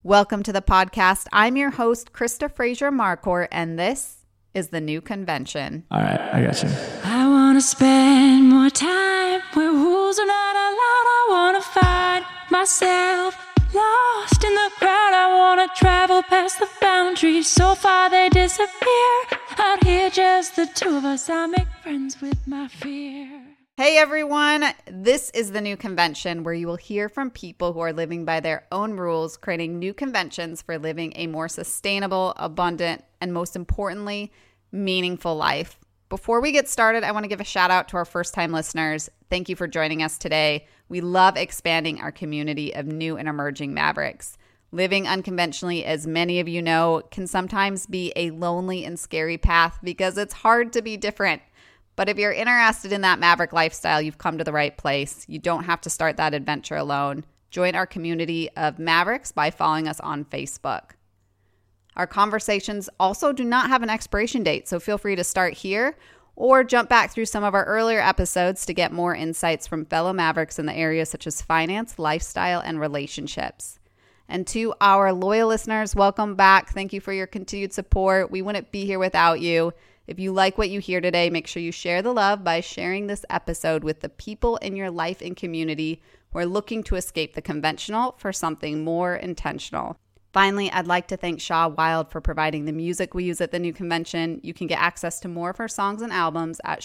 Welcome to the podcast. I'm your host, Krista Fraser Marcourt, and this is The New Convention. All right, I got you. I want to spend more time where rules are not allowed. I want to find myself lost in the crowd. I want to travel past the boundaries. So far they disappear. Out here, just the two of us. I make friends with my fear. Hey everyone, this is The New Convention, where you will hear from people who are living by their own rules, creating new conventions for living a more sustainable, abundant, and most importantly, meaningful life. Before we get started, I want to give a shout out to our first-time listeners. Thank you for joining us today. We love expanding our community of new and emerging mavericks. Living unconventionally, as many of you know, can sometimes be a lonely and scary path because it's hard to be different. But if you're interested in that maverick lifestyle, you've come to the right place. You don't have to start that adventure alone. Join our community of mavericks by following us on Facebook. Our conversations also do not have an expiration date, so feel free to start here or jump back through some of our earlier episodes to get more insights from fellow mavericks in the areas such as finance, lifestyle, and relationships. And to our loyal listeners, welcome back. Thank you for your continued support. We wouldn't be here without you. If you like what you hear today, make sure you share the love by sharing this episode with the people in your life and community who are looking to escape the conventional for something more intentional. Finally, I'd like to thank Shaw Wild for providing the music we use at the New Convention. You can get access to more of her songs and albums at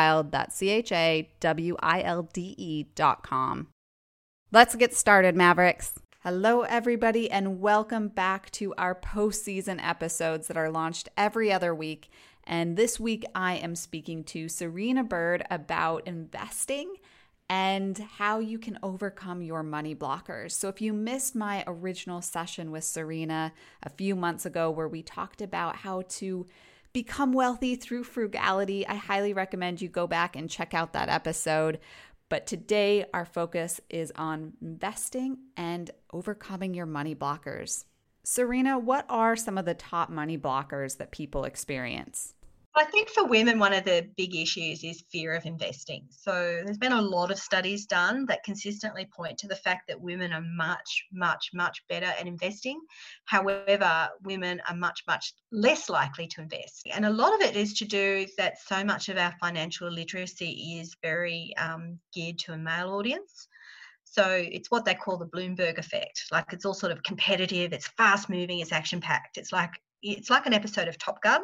shawwild.com. Let's get started, Mavericks. Hello, everybody, and welcome back to our postseason episodes that are launched every other week. And this week, I am speaking to Serena Bird about investing and how you can overcome your money blockers. So if you missed my original session with Serena a few months ago where we talked about how to become wealthy through frugality, I highly recommend you go back and check out that episode. But today, our focus is on investing and overcoming your money blockers. Serena, what are some of the top money blockers that people experience? I think for women, one of the big issues is fear of investing. So there's been a lot of studies done that consistently point to the fact that women are much, much, much better at investing. However, women are much, much less likely to invest. And a lot of it is to do that so much of our financial literacy is very geared to a male audience. So it's what they call the Bloomberg effect. Like it's all sort of competitive, it's fast moving, it's action packed. It's like an episode of Top Gun.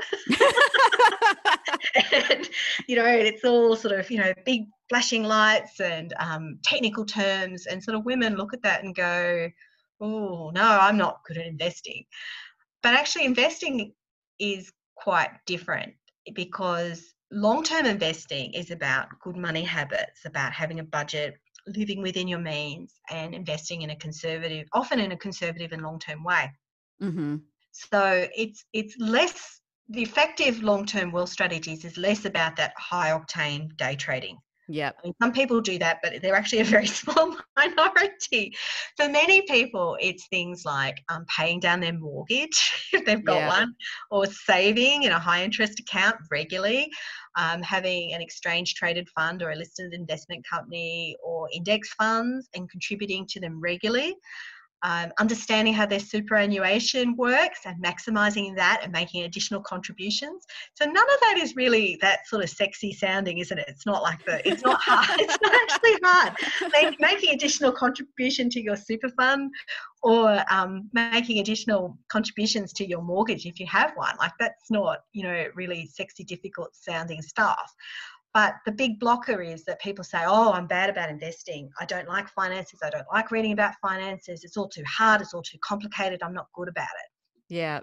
And, it's all sort of, big flashing lights and technical terms. And sort of women look at that and go, oh, no, I'm not good at investing. But actually investing is quite different because long-term investing is about good money habits, about having a budget, living within your means and investing often in a conservative and long-term way. Mm-hmm. So it's less, the effective long-term wealth strategies is less about that high-octane day trading. Yep. I mean, some people do that, but they're actually a very small minority. For many people, it's things like paying down their mortgage if they've got one, or saving in a high-interest account regularly, having an exchange-traded fund or a listed investment company or index funds and contributing to them regularly. Understanding how their superannuation works and maximising that and making additional contributions. So none of that is really that sort of sexy sounding, isn't it? It's not hard. It's not actually hard. Making additional contribution to your super fund or making additional contributions to your mortgage if you have one. Like that's not, really sexy, difficult sounding stuff. But the big blocker is that people say, oh, I'm bad about investing. I don't like finances. I don't like reading about finances. It's all too hard. It's all too complicated. I'm not good about it. Yeah.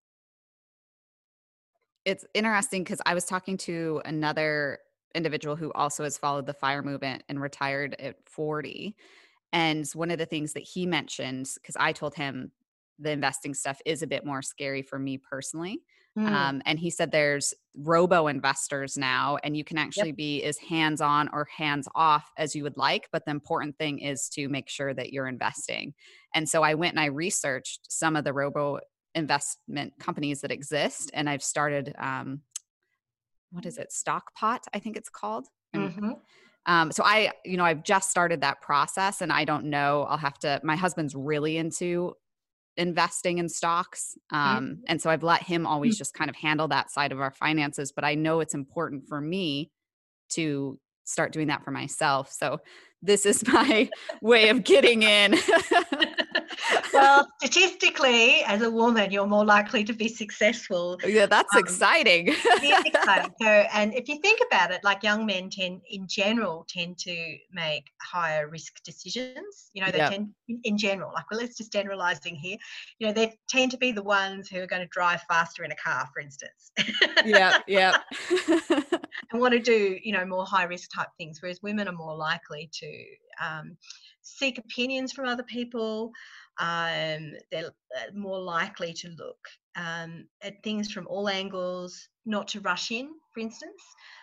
It's interesting because I was talking to another individual who also has followed the FIRE movement and retired at 40. And one of the things that he mentioned, because I told him the investing stuff is a bit more scary for me personally. And he said there's robo investors now, and you can actually be as hands-on or hands-off as you would like. But the important thing is to make sure that you're investing. And so I went and I researched some of the robo investment companies that exist. And I've started, Stockpot, I think it's called. Mm-hmm. So I've just started that process and I don't know, my husband's really into investing in stocks. And so I've let him always just kind of handle that side of our finances. But I know it's important for me to start doing that for myself. So this is my way of getting in. Well, statistically, as a woman, you're more likely to be successful. Yeah, that's exciting. It is exciting. So, and if you think about it, like young men in general, tend to make higher risk decisions. You know, they Yep. tend, in general, like, well, let's just generalizing here. You know, they tend to be the ones who are going to drive faster in a car, for instance. Yep. And want to do, you know, more high risk type things, whereas women are more likely to seek opinions from other people. They're more likely to look at things from all angles, not to rush in, for instance.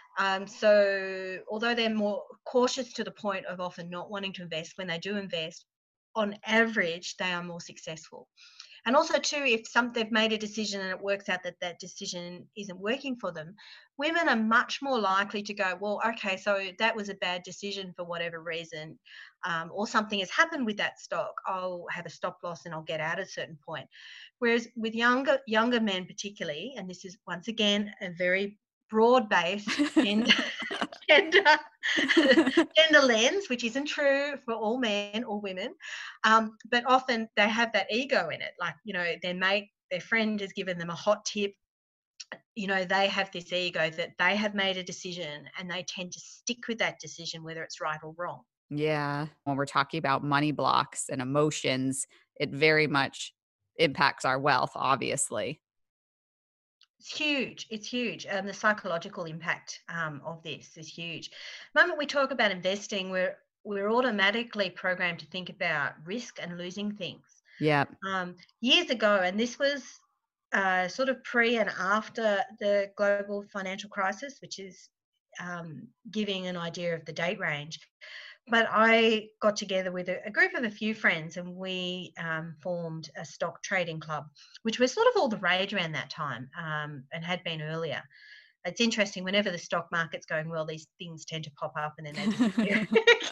So although they're more cautious to the point of often not wanting to invest, when they do invest, on average, they are more successful. And also too, if they've made a decision and it works out that that decision isn't working for them, women are much more likely to go, well, okay, so that was a bad decision for whatever reason, or something has happened with that stock. I'll have a stop loss and I'll get out at a certain point. Whereas with younger men particularly, and this is once again a very broad-based gender lens, which isn't true for all men or women, but often they have that ego in it. Like, you know, their friend has given them a hot tip. You know, they have this ego that they have made a decision and they tend to stick with that decision, whether it's right or wrong. Yeah. When we're talking about money blocks and emotions, it very much impacts our wealth, obviously. It's huge. It's huge. The psychological impact of this is huge. The moment we talk about investing, we're automatically programmed to think about risk and losing things. Yeah. Years ago, and this was sort of pre and after the global financial crisis, which is giving an idea of the date range. But I got together with a group of a few friends and we formed a stock trading club, which was sort of all the rage around that time and had been earlier. It's interesting, whenever the stock market's going well, these things tend to pop up and then they disappear.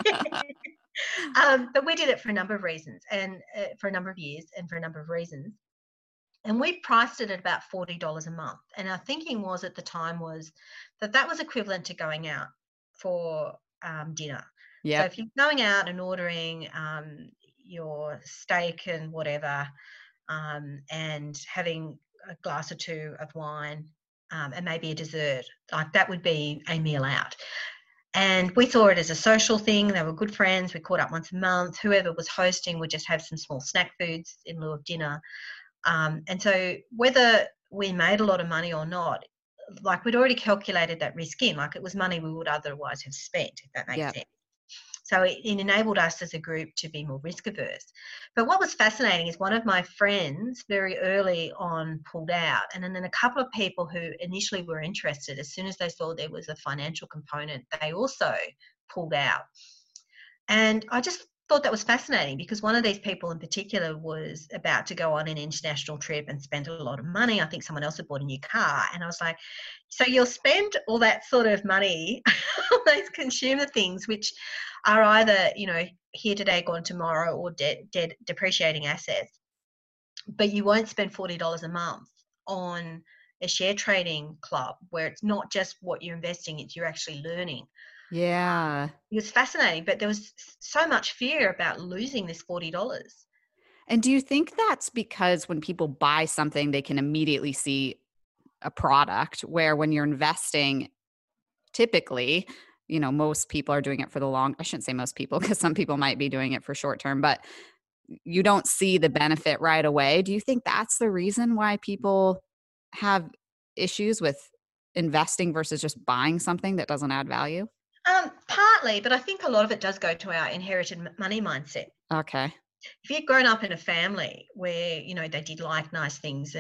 But we did it for a number of reasons and for a number of years and for a number of reasons. And we priced it at about $40 a month. And our thinking was at the time was that was equivalent to going out for dinner. So if you're going out and ordering your steak and whatever and having a glass or two of wine and maybe a dessert, like that would be a meal out. And we saw it as a social thing. They were good friends. We caught up once a month. Whoever was hosting would just have some small snack foods in lieu of dinner. And so whether we made a lot of money or not, like we'd already calculated that risk in, like it was money we would otherwise have spent, if that makes sense. So it enabled us as a group to be more risk averse. But what was fascinating is one of my friends very early on pulled out, and then a couple of people who initially were interested, as soon as they saw there was a financial component, they also pulled out. And I just thought that was fascinating because one of these people in particular was about to go on an international trip and spend a lot of money. I think someone else had bought a new car. And I was like, so you'll spend all that sort of money on those consumer things, which are either, you know, here today, gone tomorrow, or dead depreciating assets, but you won't spend $40 a month on a share trading club where it's not just what you're investing, it's you're actually learning. Yeah. It was fascinating, but there was so much fear about losing this $40. And do you think that's because when people buy something, they can immediately see a product, where when you're investing, typically, you know, most people are doing it for I shouldn't say most people, because some people might be doing it for short term, but you don't see the benefit right away. Do you think that's the reason why people have issues with investing versus just buying something that doesn't add value? Partly, but I think a lot of it does go to our inherited money mindset. Okay. If you've grown up in a family where, you know, they did like nice things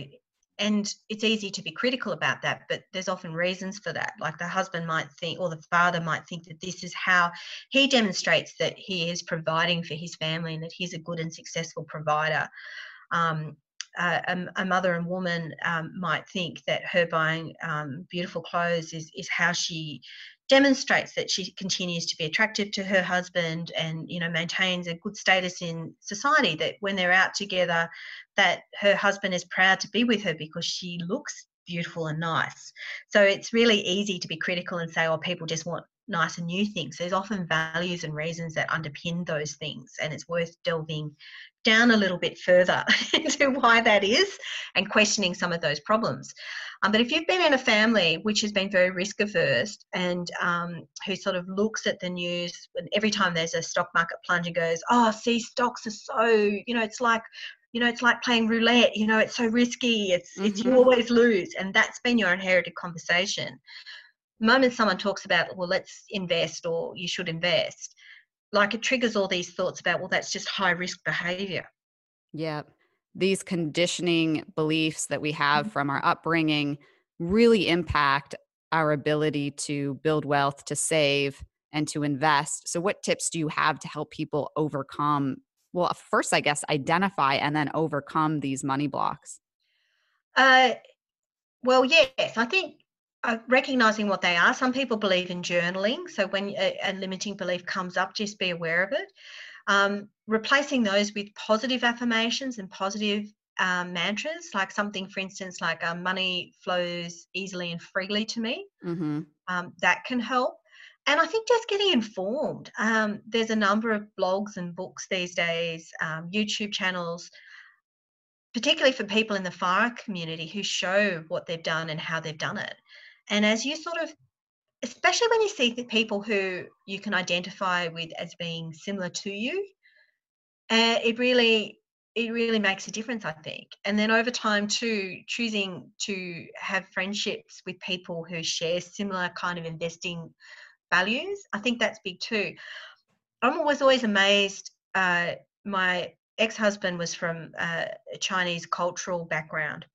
and it's easy to be critical about that, but there's often reasons for that. Like the husband might think, or the father might think that this is how he demonstrates that he is providing for his family and that he's a good and successful provider. a mother and woman might think that her buying beautiful clothes is how she demonstrates that she continues to be attractive to her husband and, you know, maintains a good status in society, that when they're out together, that her husband is proud to be with her because she looks beautiful and nice. So it's really easy to be critical and say, oh, people just want nice and new things. There's often values and reasons that underpin those things, and it's worth delving down a little bit further into why that is and questioning some of those problems. But if you've been in a family which has been very risk averse and who sort of looks at the news and every time there's a stock market plunge and goes, oh, see, stocks are so, it's like playing roulette, it's so risky, it's you always lose. And that's been your inherited conversation. The moment someone talks about, well, let's invest or you should invest, like it triggers all these thoughts about, well, that's just high risk behavior. Yeah. These conditioning beliefs that we have from our upbringing really impact our ability to build wealth, to save, and to invest. So what tips do you have to help people overcome, well, first, I guess, identify and then overcome these money blocks? Well, yes, I think recognizing what they are. Some people believe in journaling. So when a limiting belief comes up, just be aware of it. Replacing those with positive affirmations and positive mantras, like something, for instance, like money flows easily and freely to me. That can help. And I think just getting informed. There's a number of blogs and books these days, YouTube channels, particularly for people in the FIRE community who show what they've done and how they've done it. And as you sort of, especially when you see the people who you can identify with as being similar to you, it really makes a difference, I think. And then over time too, choosing to have friendships with people who share similar kind of investing values, I think that's big too. I'm always amazed. My ex-husband was from a Chinese cultural background.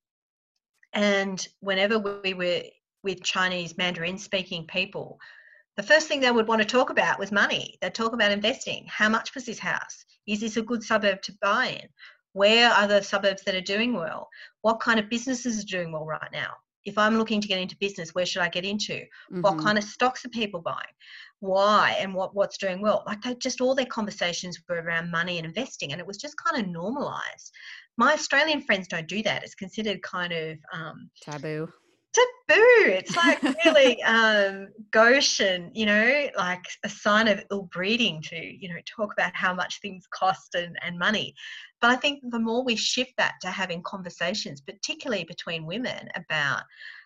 And whenever we were with Chinese Mandarin speaking people, the first thing they would want to talk about was money. They'd talk about investing. How much was this house? Is this a good suburb to buy in? Where are the suburbs that are doing well? What kind of businesses are doing well right now? If I'm looking to get into business, where should I get into? What kind of stocks are people buying? Why and what's doing well? Like all their conversations were around money and investing, and it was just kind of normalized. My Australian friends don't do that. It's considered kind of taboo. It's like really gauche and, like a sign of ill breeding to, talk about how much things cost and money. But I think the more we shift that to having conversations, particularly between women, about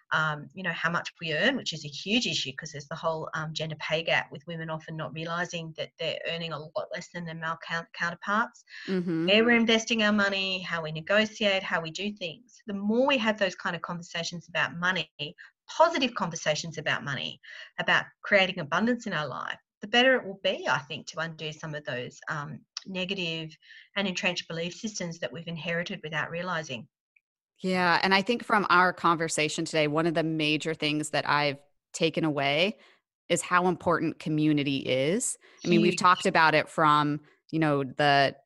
how much we earn, which is a huge issue because there's the whole gender pay gap, with women often not realising that they're earning a lot less than their male counterparts. Where we're investing our money, how we negotiate, how we do things. The more we have those kind of conversations about money, positive conversations about money, about creating abundance in our life, the better it will be, I think, to undo some of those negative and entrenched belief systems that we've inherited without realising. Yeah. And I think from our conversation today, one of the major things that I've taken away is how important community is. I mean, we've talked about it from, the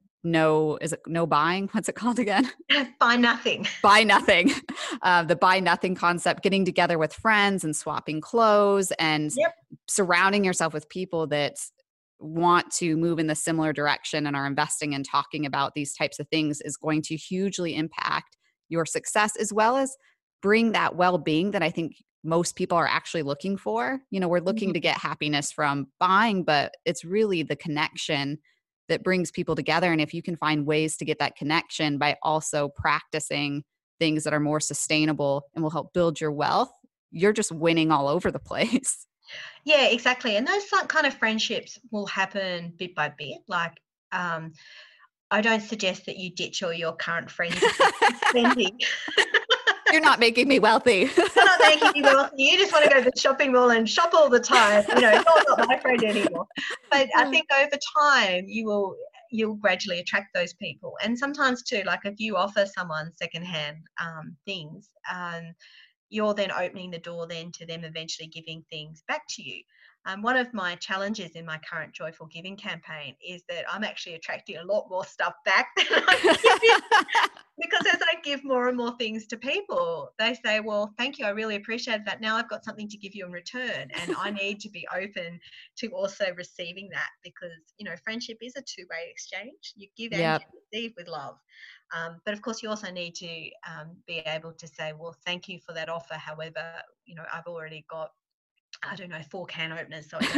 no buying? What's it called again? Buy nothing. Buy nothing. The buy nothing concept, getting together with friends and swapping clothes and surrounding yourself with people that want to move in the similar direction and are investing and talking about these types of things is going to hugely impact your success, as well as bring that well-being that I think most people are actually looking for. We're looking to get happiness from buying, but it's really the connection that brings people together. And if you can find ways to get that connection by also practicing things that are more sustainable and will help build your wealth, you're just winning all over the place. Yeah, exactly. And those kind of friendships will happen bit by bit. Like, I don't suggest that you ditch all your current friends spending. You're not making me wealthy. You're not making me wealthy. You just want to go to the shopping mall and shop all the time. You're not my friend anymore. But I think over time you'll gradually attract those people. And sometimes too, like if you offer someone secondhand things, you're then opening the door then to them eventually giving things back to you. One of my challenges in my current Joyful Giving campaign is that I'm actually attracting a lot more stuff back than I'm giving, because as I give more and more things to people. They say, well, thank you, I really appreciate that. Now I've got something to give you in return, and I need to be open to also receiving that, because, you know, friendship is a two-way exchange. You give and you receive with love. But of course, you also need to be able to say, well, thank you for that offer. However, you know, I've already got, I don't know, 4 can openers, so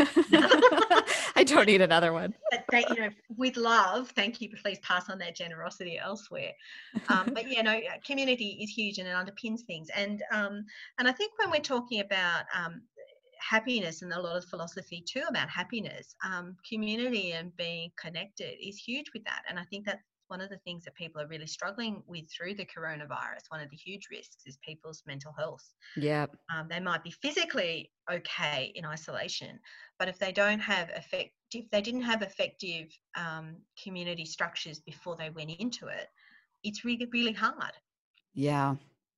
I don't need another one. But you know, with love, thank you. Please pass on that generosity elsewhere. But yeah, no, community is huge, and it underpins things. And I think when we're talking about happiness, and a lot of philosophy too about happiness, community and being connected is huge with that. And I think that's one of the things that people are really struggling with through the coronavirus. One of the huge risks is people's mental health. Yeah. They might be physically okay in isolation, but if they didn't have effective community structures before they went into it, it's really, really hard. Yeah.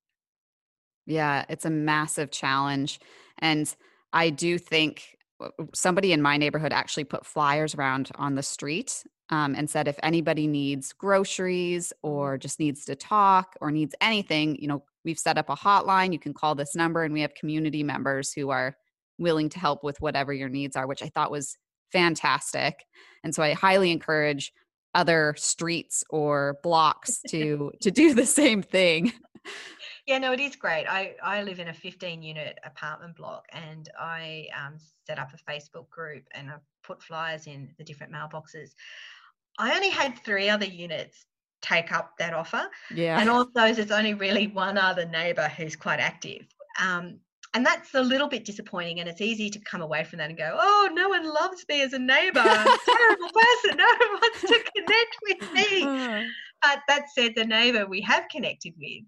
Yeah, it's a massive challenge. And I do think somebody in my neighborhood actually put flyers around on the street and said, if anybody needs groceries or just needs to talk or needs anything, you know, we've set up a hotline. You can call this number, and we have community members who are willing to help with whatever your needs are, which I thought was fantastic. And so I highly encourage other streets or blocks to do the same thing. Yeah, no, it is great. I live in a 15-unit apartment block, and I set up a Facebook group, and I put flyers in the different mailboxes. I only had 3 other units take up that offer. Yeah. And of those, there's only really one other neighbour who's quite active. And that's a little bit disappointing, and it's easy to come away from that and go, oh, no one loves me as a neighbour. I'm a terrible person. No one wants to connect with me. But that said, the neighbour we have connected with,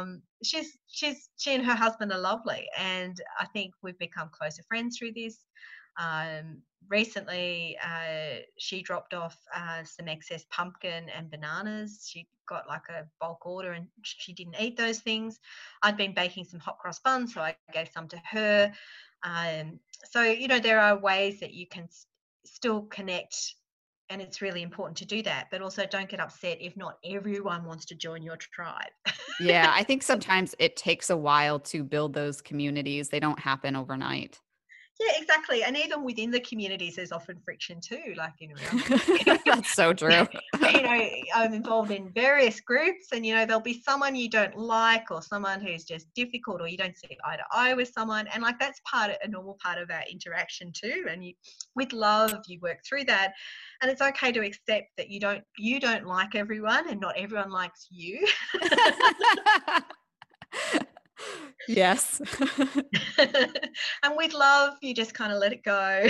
she and her husband are lovely, and I think we've become closer friends through this. Recently, she dropped off some excess pumpkin and bananas. She got like a bulk order, and she didn't eat those things. I'd been baking some hot cross buns, so I gave some to her. So, you know, there are ways that you can still connect, and it's really important to do that. But also, don't get upset if not everyone wants to join your tribe. Yeah, I think sometimes it takes a while to build those communities. They don't happen overnight. Yeah, exactly. And even within the communities, there's often friction too. Like, you know, that's so true. You know, I'm involved in various groups, and, you know, there'll be someone you don't like, or someone who's just difficult, or you don't see eye to eye with someone. And like, that's a normal part of our interaction too. And with love, you work through that. And it's okay to accept that you don't like everyone, and not everyone likes you. Yes. And with love, you just kind of let it go.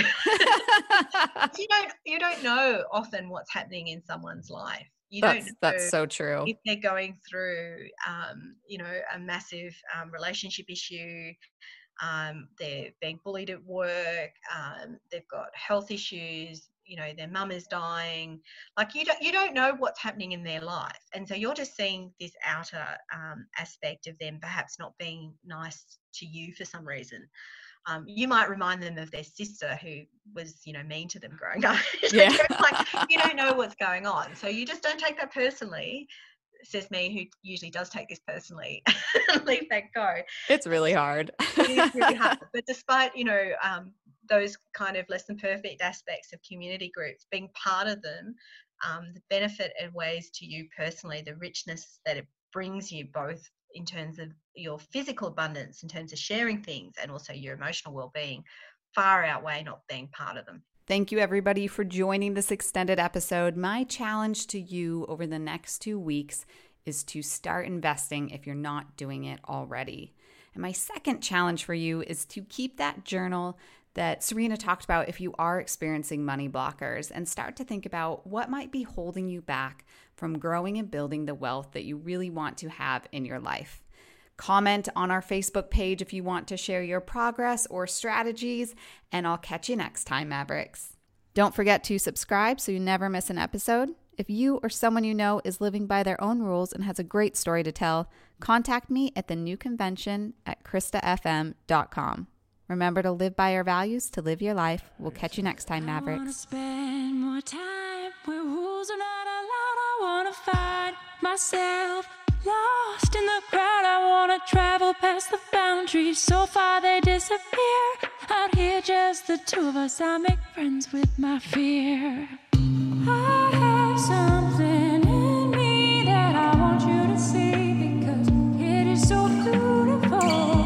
You don't know often what's happening in someone's life. That's so true. If they're going through, you know, a massive relationship issue, they're being bullied at work, they've got health issues, you know, their mum is dying. Like, you don't know what's happening in their life, and so you're just seeing this outer aspect of them perhaps not being nice to you for some reason. You might remind them of their sister who was, you know, mean to them growing up. Yeah. Like, you don't know what's going on, so you just don't take that personally. Says me, who usually does take this personally, and leave that go. It's really hard. It is really hard. But despite, you know, those kind of less than perfect aspects of community groups, being part of them, the benefit and ways to you personally, the richness that it brings you, both in terms of your physical abundance, in terms of sharing things, and also your emotional well-being, far outweigh not being part of them. Thank you, everybody, for joining this extended episode. My challenge to you over the next 2 weeks is to start investing if you're not doing it already. And my second challenge for you is to keep that journal that Serena talked about if you are experiencing money blockers, and start to think about what might be holding you back from growing and building the wealth that you really want to have in your life. Comment on our Facebook page if you want to share your progress or strategies, and I'll catch you next time, Mavericks. Don't forget to subscribe so you never miss an episode. If you or someone you know is living by their own rules and has a great story to tell, contact me at thenewconvention@kristafm.com. Remember to live by your values to live your life. We'll catch you next time, Mavericks. I wanna spend more time where rules are not allowed. I wanna find myself lost wanna travel past the boundaries, so far they disappear. Out here, just the two of us, I make friends with my fear. I have something in me that I want you to see, because it is so beautiful.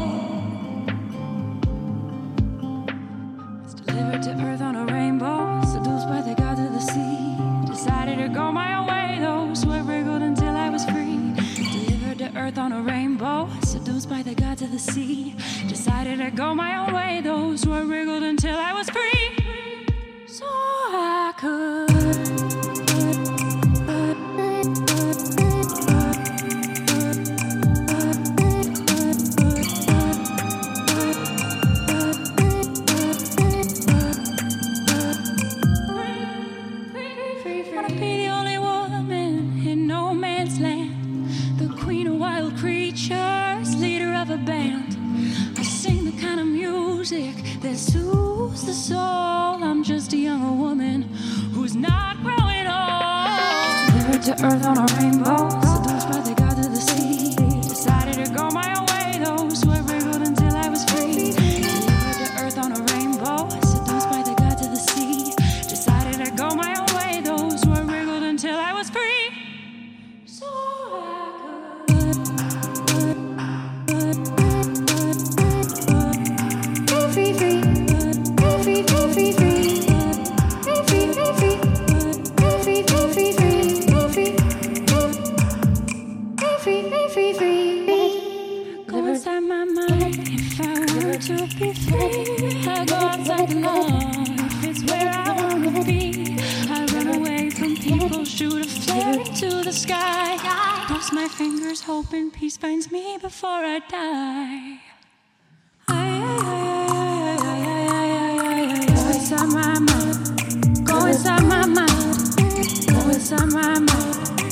It's delivered to earth on a rainbow, seduced by the gods of the sea. Decided to go my own way, those who wriggled until I was free. Delivered to earth on a rainbow, seduced by the gods of the sea. Decided to go my own way, those who wriggled until I was free. So I could that soothes the soul. I'm just a younger woman who's not growing old. Delivered to earth on a rainbow, seduced by the gods of the sea. Decided to go my own way, those who wriggled until I was free. Delivered to earth on a rainbow, seduced by the gods of the sea. Decided to go my own way, those who wriggled until I was free. So to be free, I go outside the law. If it's where I wanna be, I run away from people, shoot a flare into the sky. Cross my fingers, hoping peace finds me before I die. Go inside my mind, go inside my mind, go inside my mind.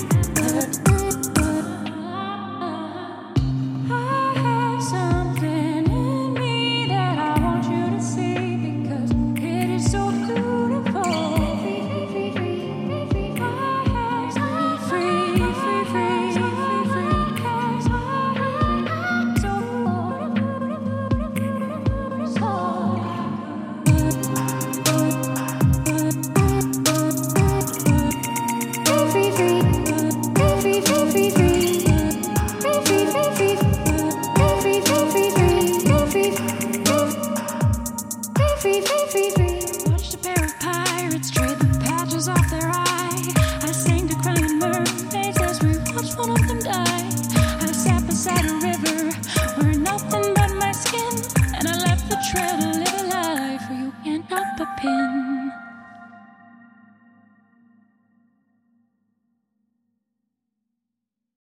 Watched a pair of pirates trade the patches off their eye. I sang to crying mermaids as we watched one of them die. I sat beside a river wearing nothing but my skin, and I left the trail to live a life where you can't help but pin.